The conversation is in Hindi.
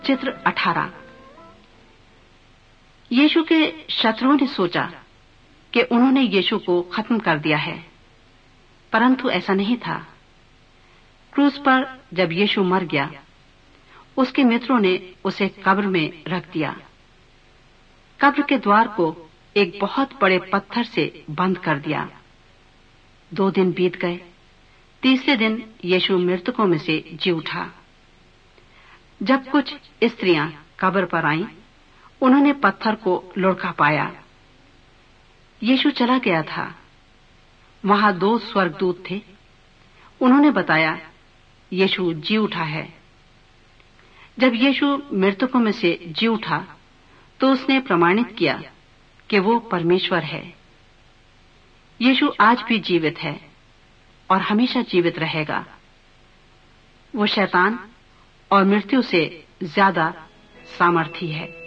चित्र 18। यीशु के शत्रुओं ने सोचा कि उन्होंने यीशु को खत्म कर दिया है, परंतु ऐसा नहीं था। क्रूस पर जब यीशु मर गया, उसके मित्रों ने उसे कब्र में रख दिया। कब्र के द्वार को एक बहुत बड़े पत्थर से बंद कर दिया। 2 दिन बीत गए। तीसरे दिन यीशु मृतकों में से जी उठा। जब कुछ स्त्रियां कब्र पर आईं, उन्होंने पत्थर को लुढ़का पाया। यीशु चला गया था। वहां 2 स्वर्गदूत थे। उन्होंने बताया, यीशु जी उठा है। जब यीशु मृतकों में से जी उठा, तो उसने प्रमाणित किया कि वो परमेश्वर है। यीशु आज भी जीवित है और हमेशा जीवित रहेगा। वो शैतान और मृत्यु से ज्यादा सामर्थी है।